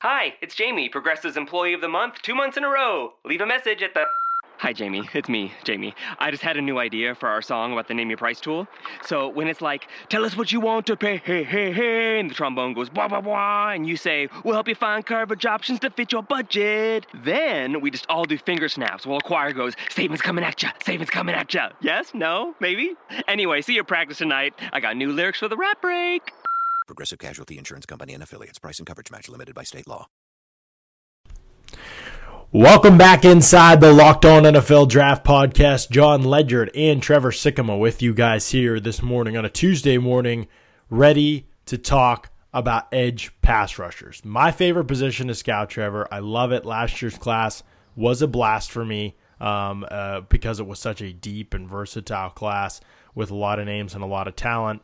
Hi, it's Jamie, Progressive's Employee of the Month, 2 months in a row. Leave a message at the... Hi, Jamie. It's me, Jamie. I just had a new idea for our song about the Name Your Price tool. So when it's like, tell us what you want to pay, hey, hey, hey, and the trombone goes, blah, blah, blah, and you say, we'll help you find coverage options to fit your budget. Then we just all do finger snaps while a choir goes, savings coming at ya, savings coming at ya. Yes? No? Maybe? Anyway, see you at practice tonight. I got new lyrics for the rap break. Progressive Casualty Insurance Company and Affiliates. Price and coverage match limited by state law. Welcome back inside the Locked On NFL Draft Podcast. John Ledyard and Trevor Sikkema with you guys here this morning on a Tuesday morning, ready to talk about edge pass rushers. My favorite position to scout, Trevor. I love it. Last year's class was a blast for me because it was such a deep and versatile class with a lot of names and a lot of talent.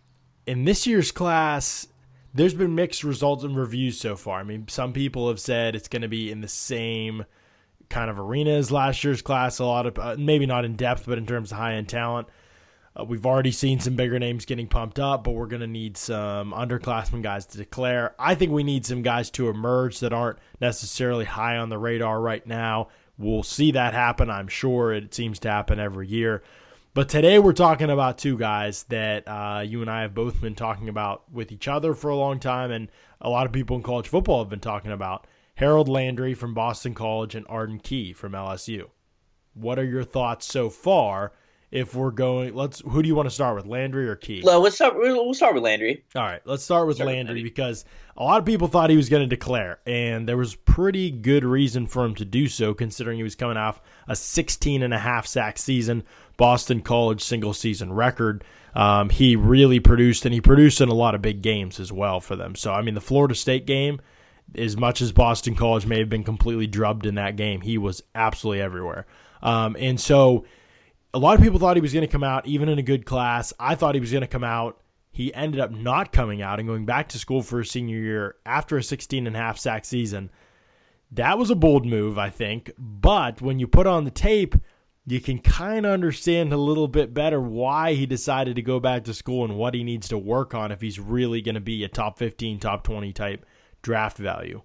In this year's class, there's been mixed results and reviews so far. I mean, some people have said it's going to be in the same kind of arena as last year's class, a lot of maybe not in depth, but in terms of high-end talent. We've already seen some bigger names getting pumped up, but we're going to need some underclassmen guys to declare. I think we need some guys to emerge that aren't necessarily high on the radar right now. We'll see that happen, I'm sure. It seems to happen every year. But today we're talking about two guys that you and I have both been talking about with each other for a long time, and a lot of people in college football have been talking about. Harold Landry from Boston College and Arden Key from LSU. What are your thoughts so far? If we're going, who do you want to start with, Landry or Key? We'll start with Landry. All right, let's start with Landry because a lot of people thought he was going to declare, and there was pretty good reason for him to do so, considering he was coming off a 16.5 sack season, Boston College single-season record. He really produced, and he produced in a lot of big games as well for them. So, I mean, the Florida State game, as much as Boston College may have been completely drubbed in that game, he was absolutely everywhere. And so a lot of people thought he was going to come out, even in a good class. I thought he was going to come out. He ended up not coming out and going back to school for his senior year after a 16.5 sack season. That was a bold move, I think. But when you put on the tape, you can kind of understand a little bit better why he decided to go back to school and what he needs to work on if he's really going to be a top 15, top 20 type draft value.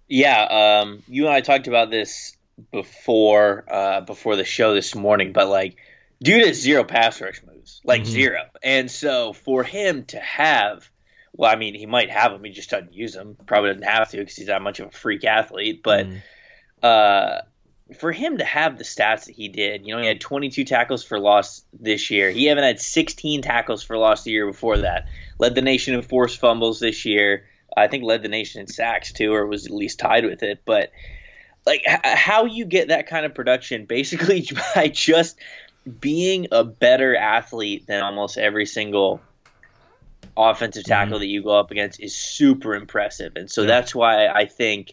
Yeah, you and I talked about this before the show this morning, but like, dude has zero pass rush moves, like zero. And so for him to have, well, I mean, he might have them, he just doesn't use them. Probably doesn't have to because he's that much of a freak athlete. But for him to have the stats that he did, he had 22 tackles for loss this year. He even had 16 tackles for loss the year before that. Led the nation in forced fumbles this year. I think led the nation in sacks too, or was at least tied with it. But like, how you get that kind of production basically by just being a better athlete than almost every single offensive tackle that you go up against is super impressive. And so that's why I think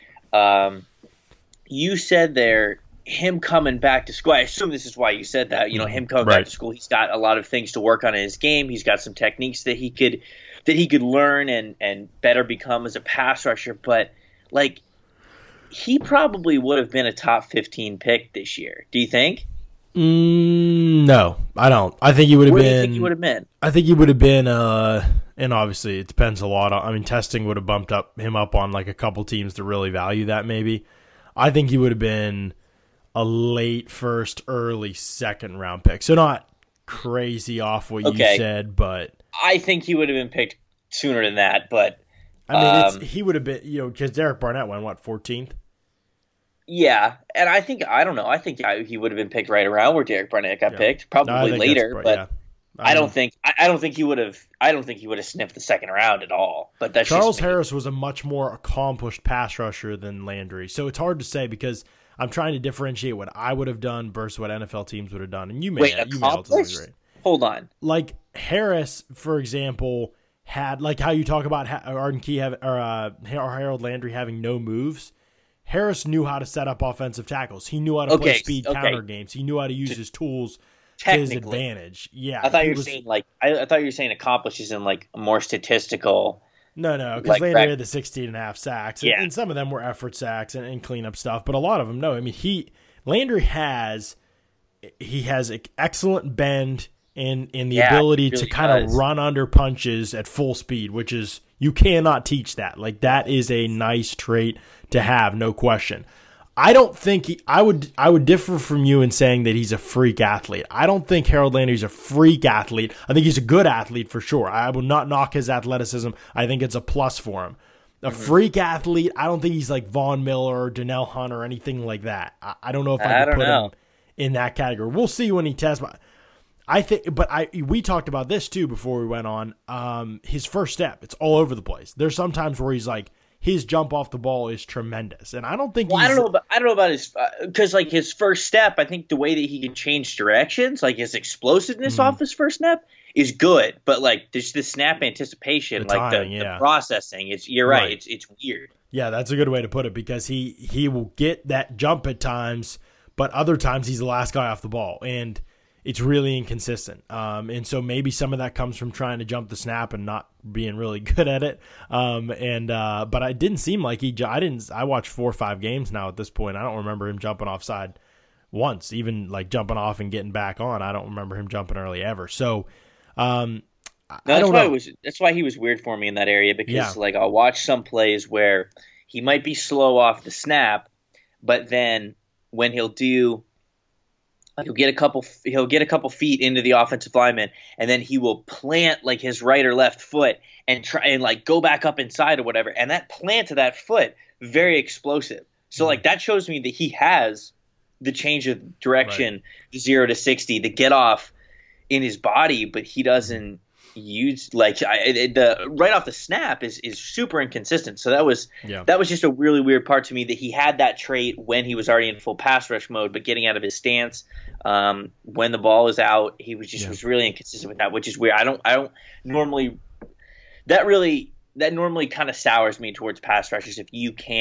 you said there, him coming back to school, I assume this is why you said that, him coming back to school, he's got a lot of things to work on in his game. He's got some techniques that he could learn and better become as a pass rusher. But like, he probably would have been a top 15 pick this year. Do you think? No, I don't. I think he would have been. Where do you think he would have been? I think he would have been, and obviously it depends a lot. I mean, testing would have bumped him up on like a couple teams to really value that maybe. I think he would have been a late first, early second round pick. So not crazy off what you said, but I think he would have been picked sooner than that. But I mean, he would have been, because Derek Barnett went 14th. Yeah, and I think he would have been picked right around where Derek Barnett got picked, probably later. But I don't think he would have. I don't think he would have sniffed the second round at all. But that's Charles Harris was a much more accomplished pass rusher than Landry, so it's hard to say because I'm trying to differentiate what I would have done versus what NFL teams would have done. And you may ultimately agree. Hold on, like Harris, for example, had like how you talk about Arden Key or Harold Landry having no moves. Harris knew how to set up offensive tackles. He knew how to play speed counter games. He knew how to use his tools to his advantage. Yeah, I thought you were saying I thought you were saying accomplishes in like a more statistical. No, because Landry had the 16.5 sacks, and some of them were effort sacks and cleanup stuff, but a lot of them no. I mean, Landry has excellent bend and the Yeah, ability it really to kind of does. run under punches at full speed, which is, you cannot teach that. Like, that is a nice trait to have, no question. I don't think I would differ from you in saying that he's a freak athlete. I don't think Harold Landry's a freak athlete. I think he's a good athlete for sure. I will not knock his athleticism. I think it's a plus for him. A freak athlete, I don't think he's like Von Miller or Donnell Hunt or anything like that. I don't know if I could put him in that category. We'll see when he tests. We talked about this too before we went on. His first step, it's all over the place. There's some times where he's like, his jump off the ball is tremendous, and I don't think. I don't know about his, because like his first step, I think the way that he can change directions, like his explosiveness off his first step, is good. But like there's the snap anticipation, the like timing, the processing. You're right. It's weird. Yeah, that's a good way to put it, because he will get that jump at times, but other times he's the last guy off the ball, and it's really inconsistent. And so maybe some of that comes from trying to jump the snap and not being really good at it. But it didn't seem like I watched 4 or 5 games now at this point. I don't remember him jumping offside once, even like jumping off and getting back on. I don't remember him jumping early ever. So, that's why he was weird for me in that area, because like I'll watch some plays where he might be slow off the snap, but then when he'll get a couple feet into the offensive lineman, and then he will plant like his right or left foot and try and like go back up inside or whatever. And that plant of that foot, very explosive. So like that shows me that he has the change of direction, 0 to 60, the get off in his body, but he doesn't use the right off the snap is super inconsistent. So that was just a really weird part to me, that he had that trait when he was already in full pass rush mode, but getting out of his stance when the ball is out, he was really inconsistent with that, which is weird. I don't normally that normally kind of sours me towards pass rushers if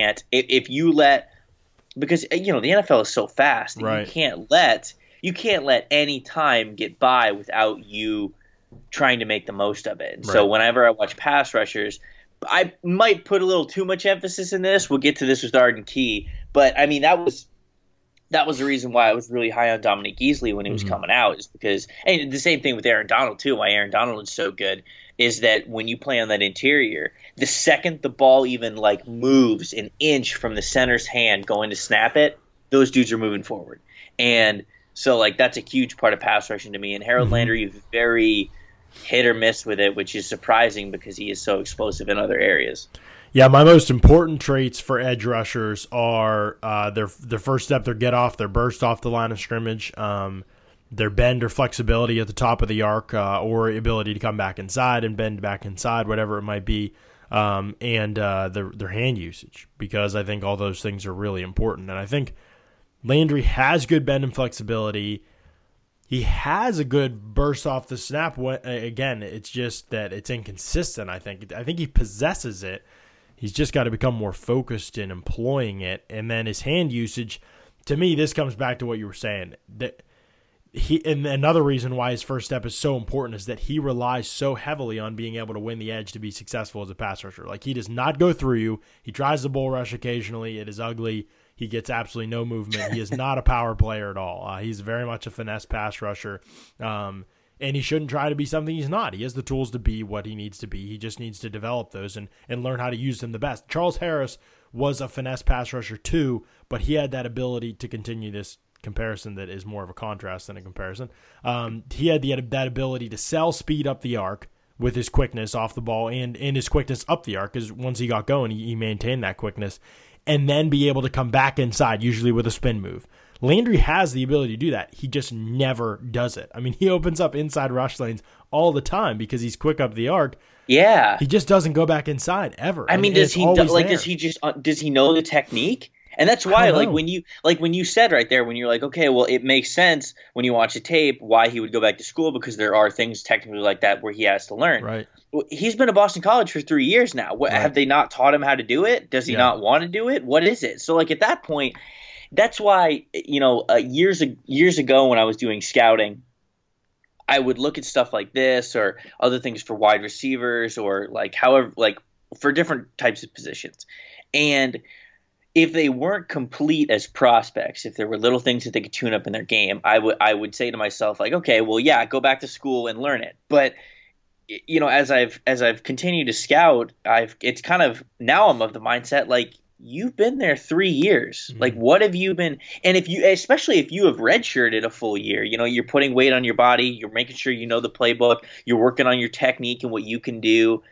you let, because the NFL is so fast that you can't let any time get by without you trying to make the most of it. And so whenever I watch pass rushers, I might put a little too much emphasis in this. We'll get to this with Arden Key, but I mean that was the reason why I was really high on Dominique Easley when he was coming out, is because, and the same thing with Aaron Donald too, why Aaron Donald is so good, is that when you play on that interior, the second the ball even like moves an inch from the center's hand going to snap it, those dudes are moving forward. And so like that's a huge part of pass rushing to me, and Harold Landry is very hit or miss with it, which is surprising because he is so explosive in other areas. Yeah, my most important traits for edge rushers are their first step, their get off, their burst off the line of scrimmage, their bend or flexibility at the top of the arc, or ability to come back inside and bend back inside, whatever it might be, and their hand usage, because I think all those things are really important. And I think Landry has good bend and flexibility. He has a good burst off the snap. Again, it's just that it's inconsistent, I think. I think he possesses it. He's just got to become more focused in employing it. And then his hand usage, to me, this comes back to what you were saying. And another reason why his first step is so important is that he relies so heavily on being able to win the edge to be successful as a pass rusher. Like, he does not go through you. He tries the bull rush occasionally. It is ugly. He gets absolutely no movement. He is not a power player at all. He's very much a finesse pass rusher. And he shouldn't try to be something he's not. He has the tools to be what he needs to be. He just needs to develop those and learn how to use them the best. Charles Harris was a finesse pass rusher too, but he had that ability to continue this comparison that is more of a contrast than a comparison. He had that ability to sell speed up the arc with his quickness off the ball and his quickness up the arc, because once he got going, he maintained that quickness, and then be able to come back inside, usually with a spin move. Landry has the ability to do that. He just never does it. I mean, he opens up inside rush lanes all the time because he's quick up the arc. Yeah. He just doesn't go back inside ever. I mean, does he know the technique? And that's why, when you said right there, when you're like, okay, well, it makes sense when you watch the tape why he would go back to school, because there are things technically like that where he has to learn. Right. He's been at Boston College for 3 years now. Have they not taught him how to do it? Does he not want to do it? What is it? So, like, at that point, that's why, years ago when I was doing scouting, I would look at stuff like this or other things for wide receivers or for different types of positions. And if they weren't complete as prospects, if there were little things that they could tune up in their game, I would say to myself, like, okay, well, yeah, go back to school and learn it. But as I've continued to scout, it's kind of now I'm of the mindset like you've been there 3 years. Mm-hmm. Like, what have you been? And especially if you have redshirted a full year, you're putting weight on your body, you're making sure you know the playbook, you're working on your technique and what you can do.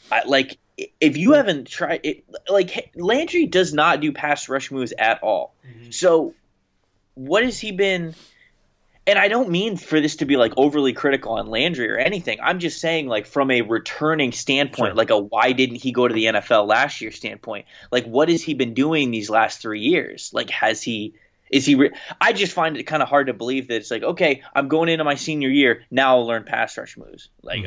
If you haven't tried it, like Landry does not do pass rush moves at all. Mm-hmm. So what has he been? And I don't mean for this to be like overly critical on Landry or anything. I'm just saying, like, from a returning standpoint, sure. like a why didn't he go to the NFL last year standpoint, like what has he been doing these last 3 years? Like, I just find it kind of hard to believe that it's like, okay, I'm going into my senior year, now I'll learn pass rush moves. Like,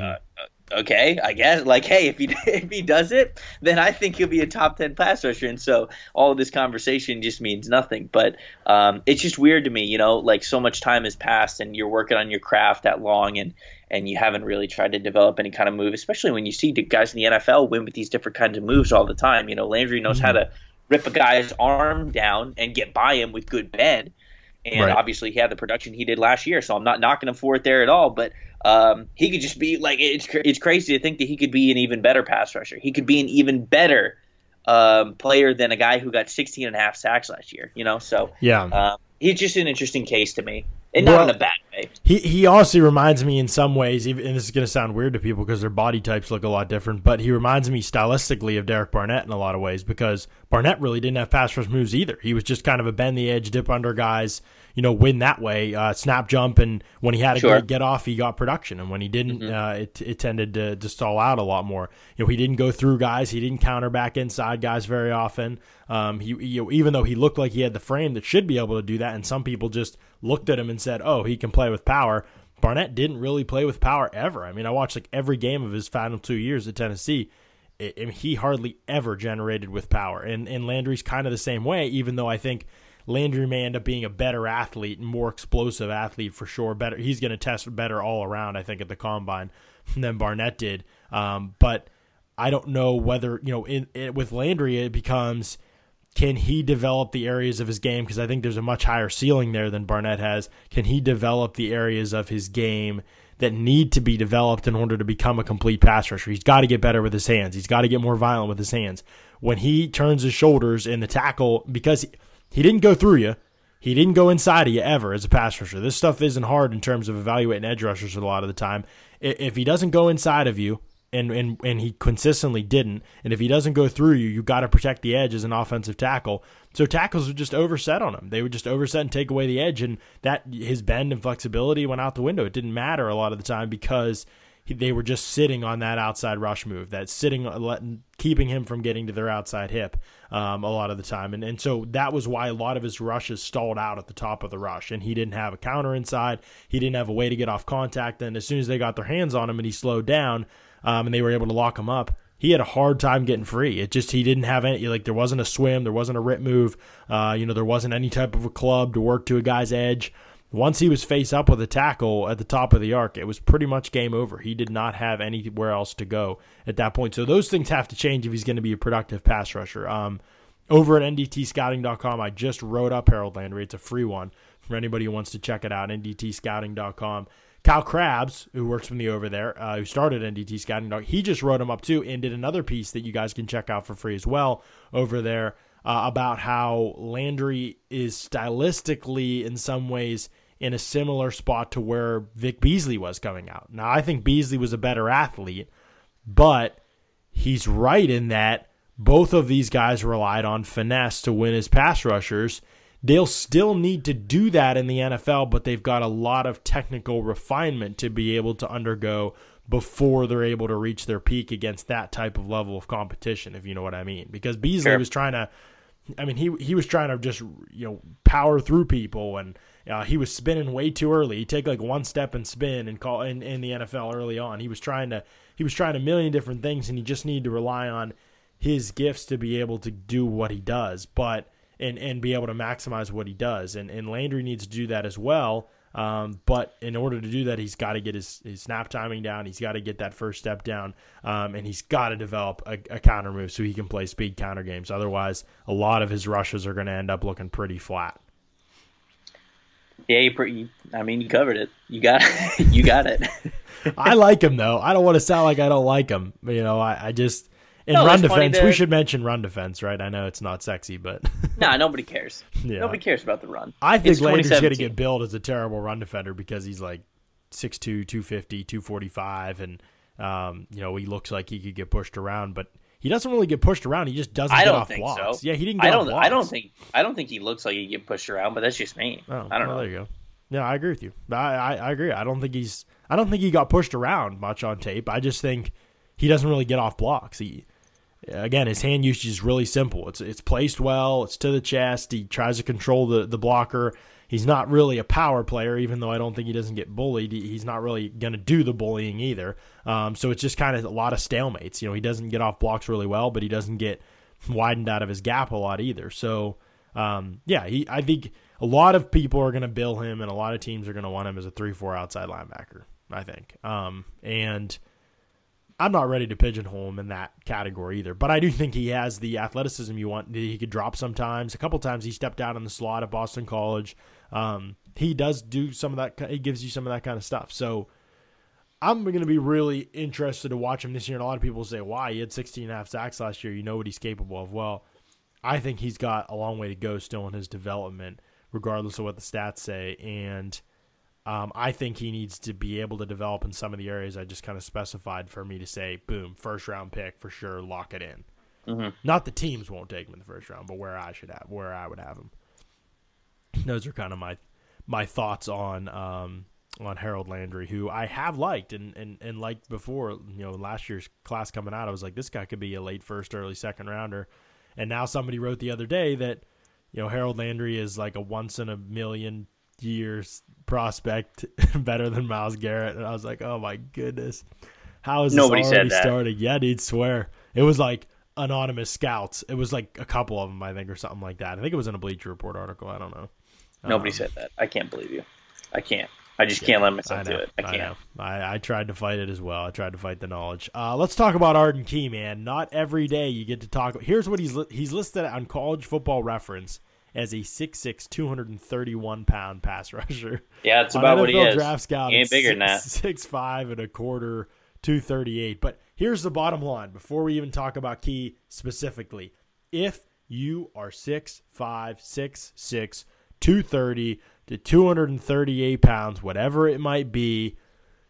okay, I guess, like, hey, if he does it, then I think he'll be a top 10 pass rusher. And so all of this conversation just means nothing. But it's just weird to me, like so much time has passed and you're working on your craft that long and you haven't really tried to develop any kind of move, especially when you see the guys in the NFL win with these different kinds of moves all the time. Landry knows how to rip a guy's arm down and get by him with good bend. And right. Obviously he had the production he did last year, so I'm not knocking him for it there at all. But he could just be like, it's crazy to think that he could be an even better pass rusher. He could be an even better player than a guy who got 16 and a half sacks last year. So yeah, he's just an interesting case to me, and not in a bad way. He honestly reminds me in some ways, and this is going to sound weird to people because their body types look a lot different, but he reminds me stylistically of Derek Barnett in a lot of ways, because Barnett really didn't have pass rush moves either. He was just kind of a bend the edge, dip under guys, win that way, snap jump, and when he had a great get off, he got production, and when he didn't, it tended to stall out a lot more. He didn't go through guys, he didn't counter back inside guys very often. Even though he looked like he had the frame that should be able to do that, and some people just looked at him and said, oh, he can play with power. Barnett didn't really play with power ever. I mean, I watched like every game of his final 2 years at Tennessee. He hardly ever generated with power, and Landry's kind of the same way, even though I think Landry may end up being a better athlete and more explosive athlete for sure. Better, he's going to test better all around, I think, at the combine than Barnett did. But I don't know whether, with Landry it becomes, can he develop the areas of his game? Because I think there's a much higher ceiling there than Barnett has. Can he develop the areas of his game that need to be developed in order to become a complete pass rusher? He's got to get better with his hands. He's got to get more violent with his hands. When he turns his shoulders in the tackle, because he didn't go through you, he didn't go inside of you ever as a pass rusher. This stuff isn't hard in terms of evaluating edge rushers a lot of the time. If he doesn't go inside of you, and he consistently didn't, and if he doesn't go through you, you got to protect the edge as an offensive tackle. So tackles would just overset on him. They would just overset and take away the edge, and that his bend and flexibility went out the window. It didn't matter a lot of the time because they were just sitting on that outside rush move, that keeping him from getting to their outside hip a lot of the time. And so that was why a lot of his rushes stalled out at the top of the rush, and he didn't have a counter inside. He didn't have a way to get off contact, and as soon as they got their hands on him and he slowed down, and they were able to lock him up, he had a hard time getting free. He didn't have any, there wasn't a swim, there wasn't a rip move, there wasn't any type of a club to work to a guy's edge. Once he was face up with a tackle at the top of the arc, it was pretty much game over. He did not have anywhere else to go at that point. So those things have to change if he's going to be a productive pass rusher. Over at ndtscouting.com, I just wrote up Harold Landry. It's a free one for anybody who wants to check it out, ndtscouting.com. Kyle Krabs, who works with me over there, who started NDT Scouting, he just wrote him up too and did another piece that you guys can check out for free as well over there about how Landry is stylistically in some ways in a similar spot to where Vic Beasley was coming out. Now, I think Beasley was a better athlete, but he's right in that both of these guys relied on finesse to win as pass rushers. They'll still need to do that in the NFL, but they've got a lot of technical refinement to be able to undergo before they're able to reach their peak against that type of level of competition, if you know what I mean. Because Beasley was trying to, he was trying to just, power through people, and he was spinning way too early. He'd take like one step and spin and call in the NFL early on. He was trying a million different things, and he just needed to rely on his gifts to be able to do what he does, and be able to maximize what he does. And Landry needs to do that as well. But in order to do that, he's got to get his snap timing down. He's got to get that first step down, and he's got to develop a counter move so he can play speed counter games. Otherwise, a lot of his rushes are going to end up looking pretty flat. Yeah, you covered it. You got you got it. I like him, though. I don't want to sound like I don't like him. I just – run defense, we should mention run defense, right? I know it's not sexy, but – Nah, nobody cares. Yeah. Nobody cares about the run. I think Landry's going to get billed as a terrible run defender because he's like 6'2", 250, 245, and he looks like he could get pushed around, but he doesn't really get pushed around. He just doesn't get off blocks. So. Yeah, he didn't get off blocks. I don't think he looks like he get pushed around, but that's just me. Oh, I don't know. There you go. Yeah, I agree with you. I agree. I don't think he got pushed around much on tape. I just think he doesn't really get off blocks. Again, his hand usage is really simple. It's placed well. It's to the chest. He tries to control the blocker. He's not really a power player, even though I don't think he doesn't get bullied. He's not really going to do the bullying either. So it's just kind of a lot of stalemates. He doesn't get off blocks really well, but he doesn't get widened out of his gap a lot either. So, I think a lot of people are going to bill him, and a lot of teams are going to want him as a 3-4 outside linebacker, I think. And I'm not ready to pigeonhole him in that category either, but I do think he has the athleticism you want. He could drop sometimes. A couple times he stepped out in the slot at Boston College. He does do some of that. He gives you some of that kind of stuff. So I'm going to be really interested to watch him this year. And a lot of people say, why? He had 16.5 sacks last year. You know what he's capable of. Well, I think he's got a long way to go still in his development, regardless of what the stats say. And I think he needs to be able to develop in some of the areas I just kind of specified for me to say, boom, first-round pick for sure, lock it in. Mm-hmm. Not the teams won't take him in the first round, but where I would have him. Those are kind of my thoughts on Harold Landry, who I have liked and liked before. Last year's class coming out, I was like, this guy could be a late first, early second rounder. And now somebody wrote the other day that Harold Landry is like a once in a million years prospect, better than Myles Garrett, and I was like, oh my goodness, how is nobody this already said that? Starting? Yeah, dude, swear it was like anonymous scouts. It was like a couple of them, I think, or something like that. I think it was in a Bleacher Report article. I don't know. Nobody said that. I can't believe you. I can't. I just can't let myself do it. I can't. I tried to fight it as well. I tried to fight the knowledge. Let's talk about Arden Key, man. Not every day you get to talk. Here's what he's listed on College Football Reference as a 6'6", 231-pound pass rusher. Yeah, that's about what he is. Draft Scout, he ain't bigger than that. 6'5" and a quarter, 238. But here's the bottom line. Before we even talk about Key specifically, if you are 6'5", 6'6", 230 to 238 pounds, whatever it might be,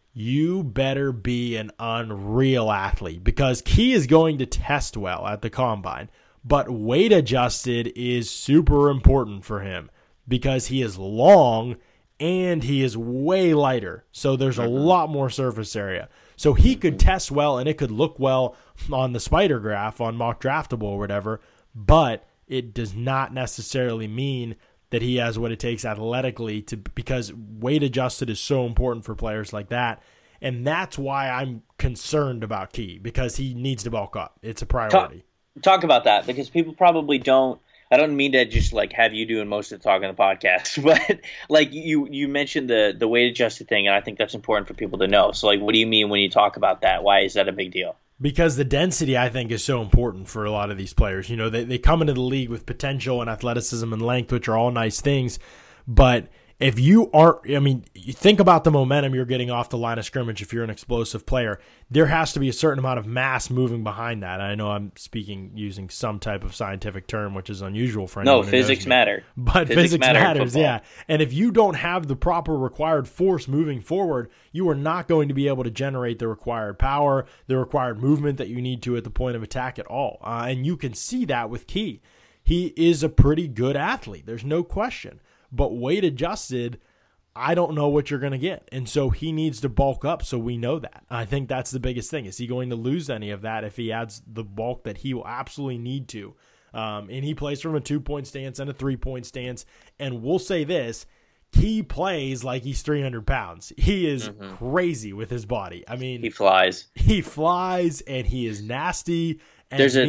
you better be an unreal athlete because Key is going to test well at the combine. But weight adjusted is super important for him because he is long and he is way lighter. So there's a lot more surface area. So he could test well and it could look well on the spider graph on Mock Draftable or whatever, but it does not necessarily mean that he has what it takes athletically because weight adjusted is so important for players like that. And that's why I'm concerned about Key because he needs to bulk up. It's a priority. Talk about that because people probably don't. I don't mean to just like have you doing most of the talk on the podcast, but like you mentioned the weight adjusted thing, and I think that's important for people to know. So like, what do you mean when you talk about that? Why is that a big deal? Because the density, I think, is so important for a lot of these players. They come into the league with potential and athleticism and length, which are all nice things, but if you aren't, you think about the momentum you're getting off the line of scrimmage if you're an explosive player, there has to be a certain amount of mass moving behind that. I know I'm speaking using some type of scientific term, which is unusual for anyone. No, physics matter. But physics matters, yeah. And if you don't have the proper required force moving forward, you are not going to be able to generate the required power, the required movement that you need to at the point of attack at all. And you can see that with Key. He is a pretty good athlete. There's no question. But weight adjusted, I don't know what you're going to get. And so he needs to bulk up so we know that. I think that's the biggest thing. Is he going to lose any of that if he adds the bulk that he will absolutely need to? And he plays from a 2-point stance and a 3-point stance. And we'll say this, he plays like he's 300 pounds. He is crazy with his body. He flies. He flies and he is nasty and there's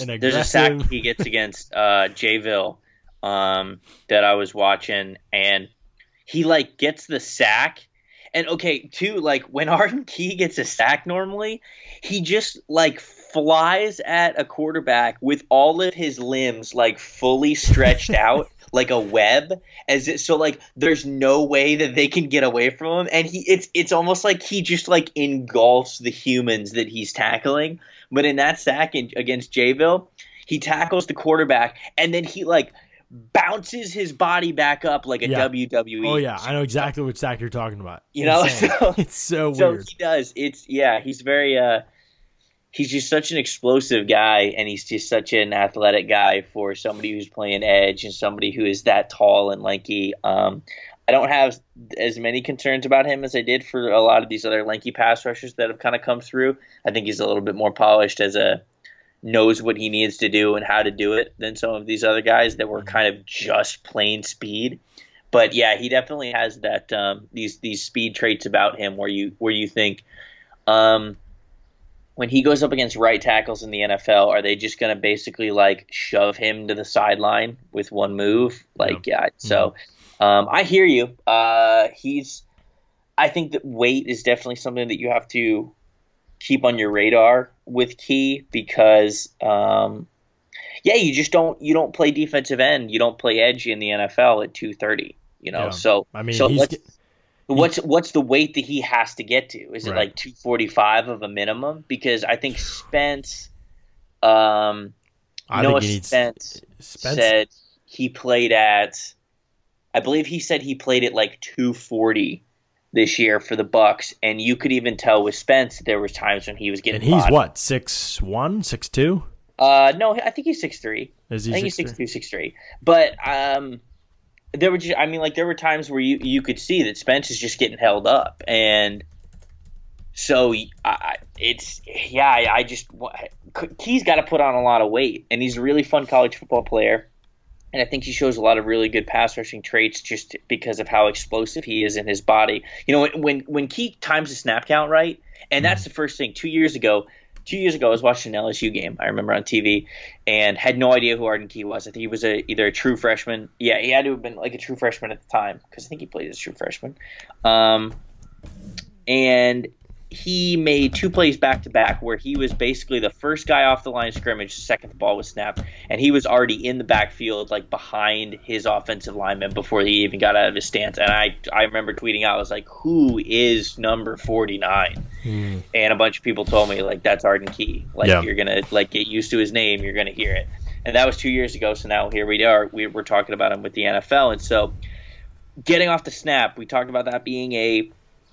a sack he gets against Jayville that I was watching, and he like gets the sack. And okay, too, like when Arden Key gets a sack normally, he just like flies at a quarterback with all of his limbs like fully stretched out like a web, so like there's no way that they can get away from him. And it's almost like he just like engulfs the humans that he's tackling. But in that sack against Jayville, he tackles the quarterback and then he like bounces his body back up like a WWE. Oh yeah, I know exactly which sack you're talking about. You know, so, it's so weird. So he does. He's very he's just such an explosive guy, and he's just such an athletic guy for somebody who's playing edge and somebody who is that tall and lanky. I don't have as many concerns about him as I did for a lot of these other lanky pass rushers that have kind of come through. I think he's a little bit more polished knows what he needs to do and how to do it than some of these other guys that were kind of just plain speed. But yeah, he definitely has that these speed traits about him where you think when he goes up against right tackles in the NFL, are they just going to basically like shove him to the sideline with one move? Like so I hear you. I think that weight is definitely something that you have to keep on your radar with Key because you don't play defensive end, you don't play edge in the NFL at 230, so I mean, what's the weight that he has to get to? Is it like 245 of a minimum? Because I think Spence said he played at, I believe he said he played at like 240 this year for the Bucks, and you could even tell with Spence there was times when he was getting. And he's bodied. What, 6'1", 6'2"? No, I think he's 6'3". Is he? I think he's 6'2", 6'3". But there were times where you could see that Spence is just getting held up, and so Key's got to put on a lot of weight, and he's a really fun college football player. And I think he shows a lot of really good pass rushing traits just because of how explosive he is in his body. When Key times the snap count right, and that's the first thing. 2 years ago, I was watching an LSU game, I remember on TV, and had no idea who Arden Key was. I think he was either a true freshman. Yeah, he had to have been like a true freshman at the time because I think he played as a true freshman. And he made 2 plays back-to-back where he was basically the first guy off the line of scrimmage the second the ball was snapped, and he was already in the backfield, like behind his offensive lineman before he even got out of his stance. And I remember tweeting out, I was like, who is number 49? And a bunch of people told me, like, that's Arden Key. You're going to like get used to his name, you're going to hear it. And that was 2 years ago, so now here we are. We're talking about him with the NFL. And so getting off the snap, we talked about that being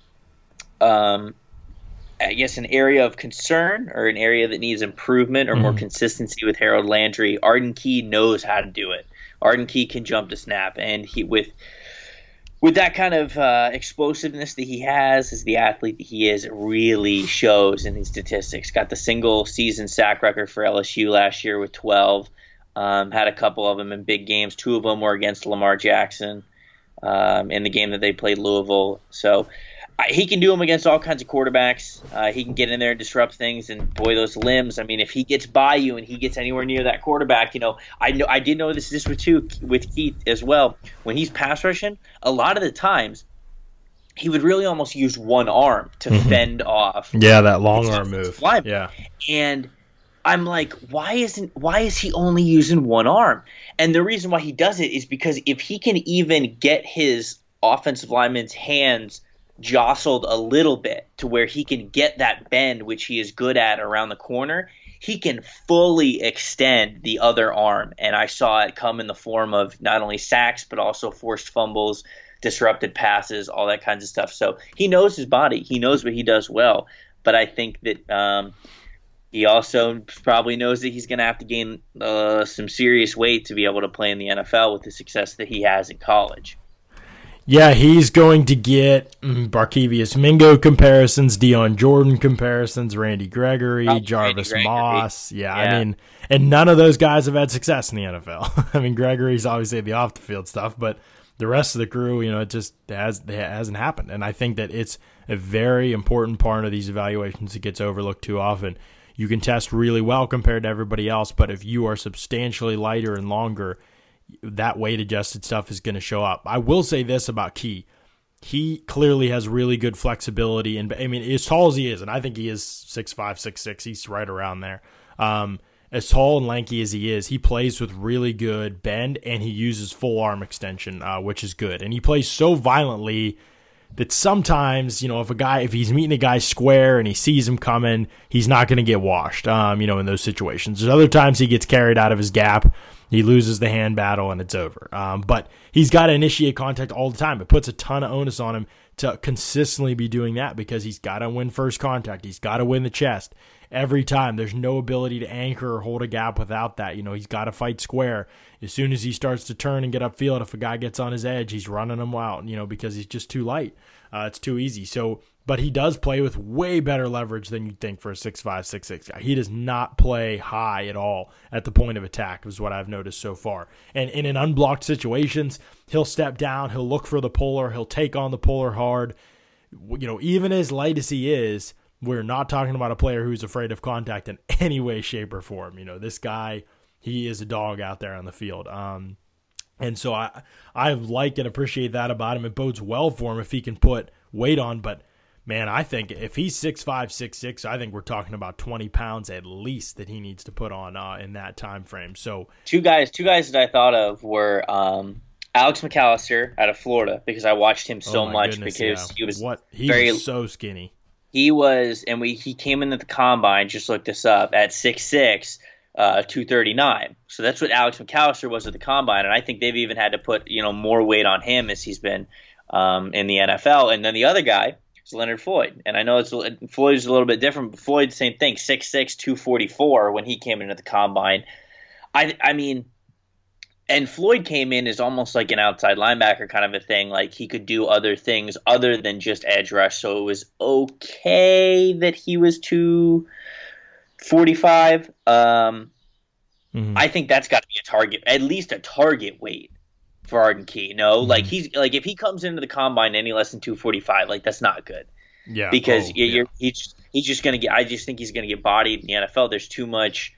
I guess an area of concern or an area that needs improvement or more consistency with Harold Landry. Arden Key knows how to do it. Arden Key can jump to snap, and he with that kind of explosiveness that he has as the athlete that he is, it really shows in his statistics. Got the single season sack record for LSU last year with 12. Had a couple of them in big games. 2 of them were against Lamar Jackson in the game that they played Louisville. So he can do them against all kinds of quarterbacks. He can get in there and disrupt things, and boy, those limbs. I mean, if he gets by you and he gets anywhere near that quarterback, I did know this with Keith as well. When he's pass rushing, a lot of the times he would really almost use one arm to fend off. Yeah, that long arm move. Yeah, and I'm like, why is he only using one arm? And the reason why he does it is because if he can even get his offensive lineman's hands jostled a little bit to where he can get that bend, which he is good at around the corner, he can fully extend the other arm. And I saw it come in the form of not only sacks, but also forced fumbles, disrupted passes, all that kinds of stuff. So he knows his body. He knows what he does well. But I think that he also probably knows that he's going to have to gain some serious weight to be able to play in the NFL with the success that he has in college. Yeah, he's going to get Barkevious Mingo comparisons, Dion Jordan comparisons, Randy Gregory, Jarvis Moss. Yeah, I mean, and none of those guys have had success in the NFL. I mean, Gregory's obviously the off-the-field stuff, but the rest of the crew, it just hasn't happened. And I think that it's a very important part of these evaluations that gets overlooked too often. You can test really well compared to everybody else, but if you are substantially lighter and longer, that weight-adjusted stuff is going to show up. I will say this about Key. He clearly has really good flexibility, and I mean, as tall as he is, and I think he is 6'5", 6'6", he's right around there. As tall and lanky as he is, he plays with really good bend, and he uses full arm extension, which is good. And he plays so violently that sometimes, if he's meeting a guy square and he sees him coming, he's not going to get washed, in those situations. There's other times he gets carried out of his gap, he loses the hand battle, and it's over. But he's got to initiate contact all the time. It puts a ton of onus on him to consistently be doing that because he's got to win first contact. He's got to win the chest every time. There's no ability to anchor or hold a gap without that. He's got to fight square. As soon as he starts to turn and get upfield, if a guy gets on his edge, he's running him out, because he's just too light. It's too easy. But he does play with way better leverage than you'd think for a 6'5", 6'6" guy. He does not play high at all at the point of attack, is what I've noticed so far. And in unblocked situations, he'll step down, he'll look for the puller, he'll take on the puller hard. Even as light as he is, we're not talking about a player who's afraid of contact in any way, shape, or form. This guy, he is a dog out there on the field. And so I like and appreciate that about him. It bodes well for him if he can put weight on. But, man, I think if he's 6'5", 6'6", I think we're talking about 20 pounds at least that he needs to put on in that time frame. So two guys that I thought of were Alex McAllister out of Florida, because I watched him so much because he was so skinny. He was, and he came in at the combine, just looked this up, at 6'6", 239. So that's what Alex McAllister was at the combine, and I think they've even had to put more weight on him as he's been in the NFL. And then the other guy is Leonard Floyd, and I know Floyd's a little bit different, but Floyd, same thing, 6'6", 244 when he came in at the combine. I mean, and Floyd came in as almost like an outside linebacker kind of a thing. Like he could do other things other than just edge rush. So it was okay that he was 245. I think that's got to be a target, at least a target weight for Arden Key. Like if he comes into the combine any less than 245, like that's not good. Yeah, because he's just gonna get. I just think he's gonna get bodied in the NFL. There's too many.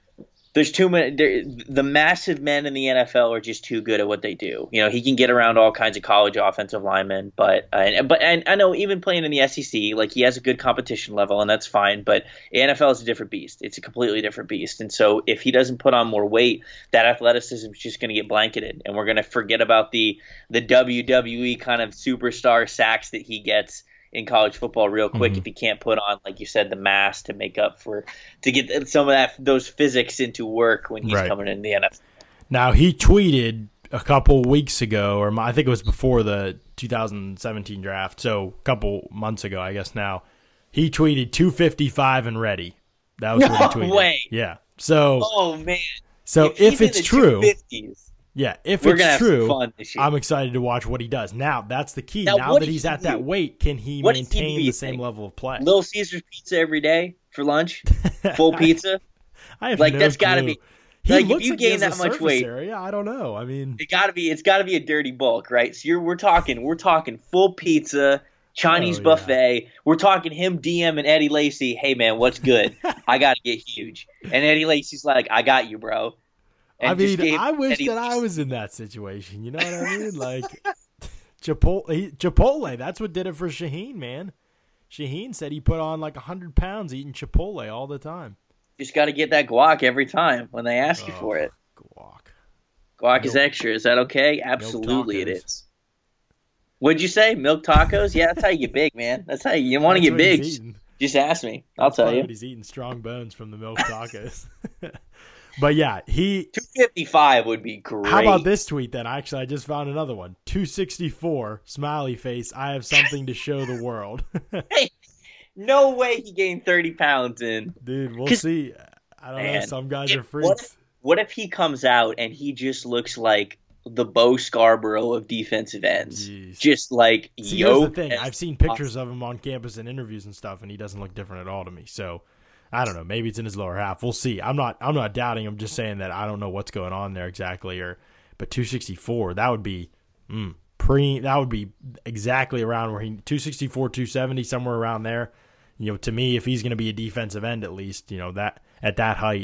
The massive men in the NFL are just too good at what they do. He can get around all kinds of college offensive linemen, but I know even playing in the SEC, like he has a good competition level, and that's fine. But the NFL is a different beast. It's a completely different beast. And so if he doesn't put on more weight, that athleticism is just going to get blanketed, and we're going to forget about the WWE kind of superstar sacks that he gets in college football real quick if he can't put on, like you said, the mass to make up to get some of those physics into work when he's coming into the NFL. Now, he tweeted a couple weeks ago, or I think it was before the 2017 draft, so a couple months ago, I guess now, he tweeted 255 and ready. That was what he tweeted. No way. Yeah. So, oh, man. So if it's true, 250s. Yeah, if We're it's true, I'm excited to watch what he does. Now, that's the key. Now that he's at that weight, can he maintain the same level of play? Little Caesars pizza every day for lunch? Full pizza? I have that's got to be. He if looks you gain that much weight, area, I don't know. I mean, it's got to be a dirty bulk, right? So we're talking full pizza, Chinese buffet. We're talking him DM and Eddie Lacy. Hey man, what's good? I got to get huge. And Eddie Lacy's like, I got you, bro. I mean, I wish that I was in that situation. You know what I mean? Like Chipotle, that's what did it for Shaheen, man. Shaheen said he put on like 100 pounds eating Chipotle all the time. Just got to get that guac every time when they ask you for it. Guac is extra. Is that okay? Absolutely, it is. What'd you say? Milk tacos? Yeah, that's how you get big, man. That's how you want to get big. Just ask me. I'll tell you. He's eating strong bones from the milk tacos. But yeah, 255 would be great. How about this tweet then? Actually, I just found another one. 264, smiley face. I have something to show the world. Hey, no way he gained 30 pounds in. Dude, we'll see. I don't know. Some guys are freaks. What if he comes out and he just looks like the Bo Scarborough of defensive ends? Jeez. Just like, here's the thing. I've seen pictures of him on campus and interviews and stuff, and he doesn't look different at all to me. So I don't know. Maybe it's in his lower half. We'll see. I'm not doubting. I'm just saying that I don't know what's going on there exactly. But 264, that would be that would be exactly around where 264, 270, somewhere around there. To me, if he's going to be a defensive end, at least, that at that height,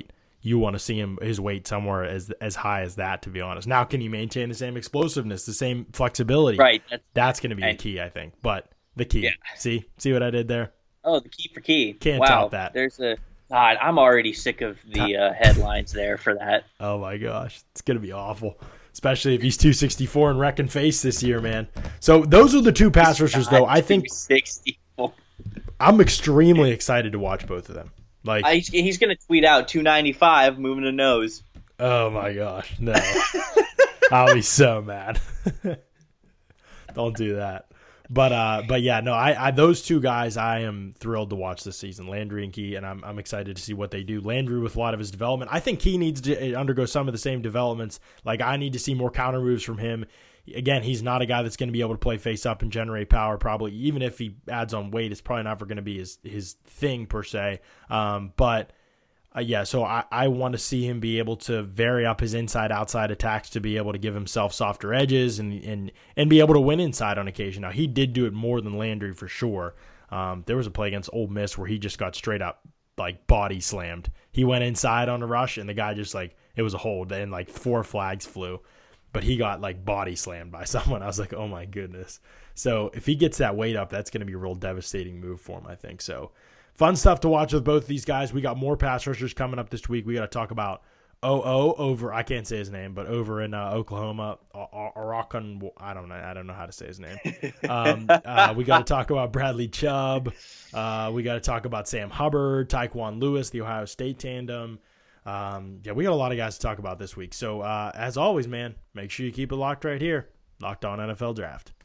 you want to see his weight somewhere as high as that, to be honest. Now, can you maintain the same explosiveness, the same flexibility? Right. That's going to be the key, I think. But the key. Yeah. See what I did there? Oh, the key for key. Can't top that. God, I'm already sick of the headlines there for that. Oh my gosh, it's gonna be awful, especially if he's 264 and wrecking face this year, man. So those are the two pass rushers, though. I think 264. I'm extremely excited to watch both of them. Like he's gonna tweet out 295 moving a nose. Oh my gosh, no! I'll be so mad. Don't do that. But yeah, no, I those two guys I am thrilled to watch this season, Landry and Key, and I'm excited to see what they do. Landry with a lot of his development. I think Key needs to undergo some of the same developments. Like, I need to see more counter moves from him. Again, he's not a guy that's going to be able to play face up and generate power. Probably, even if he adds on weight, it's probably never going to be his thing per se. Yeah, so I want to see him be able to vary up his inside-outside attacks to be able to give himself softer edges and be able to win inside on occasion. Now, he did do it more than Landry for sure. There was a play against Ole Miss where he just got straight up like body slammed. He went inside on a rush and the guy just it was a hold and 4 flags flew. But he got body slammed by someone. I was like, oh my goodness. So if he gets that weight up, that's going to be a real devastating move for him, I think. So fun stuff to watch with both of these guys. We got more pass rushers coming up this week. We got to talk about over, I can't say his name, but over in Oklahoma, Arakan, I don't know how to say his name. We got to talk about Bradley Chubb. We got to talk about Sam Hubbard, Tyquan Lewis, the Ohio State tandem. Yeah, we got a lot of guys to talk about this week. So as always, man, make sure you keep it locked right here. Locked On NFL Draft.